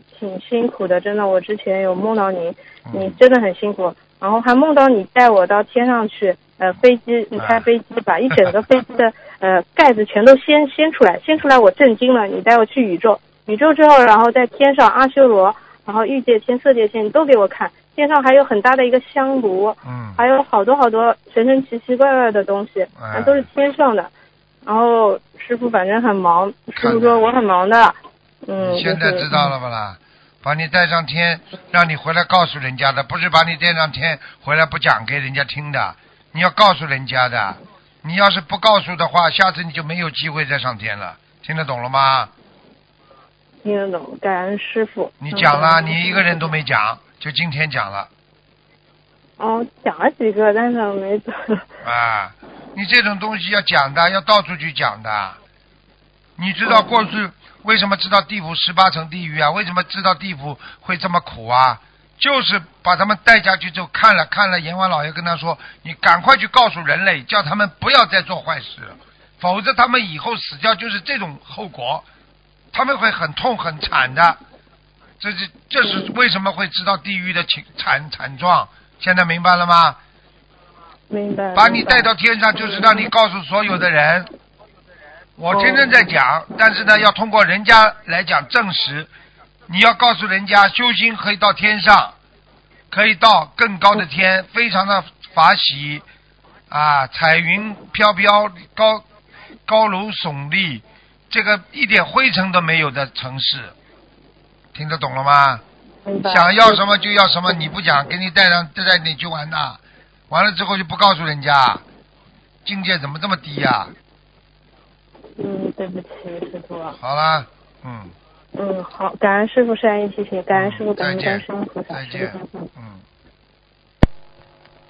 挺辛苦的，真的。我之前有梦到你，你真的很辛苦，然后还梦到你带我到天上去，飞机，你开飞机把一整个飞机的盖子全都掀出来，我震惊了。你带我去宇宙之后，然后在天上阿修罗，然后欲界天、色界天，你都给我看。天上还有很大的一个香炉，还有好多神奇奇怪怪的东西，都是天上的。然后师傅反正很忙，师傅说我很忙的， 你现在知道了不啦？把你带上天，让你回来告诉人家的，不是把你带上天回来不讲给人家听的，你要告诉人家的。你要是不告诉的话，下次你就没有机会再上天了。听得懂了吗？ 听得懂，感恩师傅。 你讲了，你一个人都没讲，就今天讲了。 哦，讲了几个，但是我没走。 啊，你这种东西要讲的，要到处去讲的。你知道过去为什么知道地府18层地狱啊？为什么知道地府会这么苦啊？就是把他们带下去之后看了，阎王老爷跟他说：“你赶快去告诉人类，叫他们不要再做坏事，否则他们以后死掉就是这种后果，他们会很痛很惨的。”这是为什么会知道地狱的惨状？现在明白了吗？ 明白。 把你带到天上，就是让你告诉所有的人。我天天在讲，但是呢，要通过人家来讲证实。你要告诉人家，修心可以到天上，可以到更高的天，非常的法喜啊！彩云飘飘，高楼耸立，这个一点灰尘都没有的城市，听得懂了吗？想要什么就要什么，你不讲，给你带你去玩呐，完了之后就不告诉人家，境界怎么这么低呀？ 对不起，师傅。 好了， 好，感恩师傅善意提醒，感恩师傅，感恩观世音菩萨。 再见，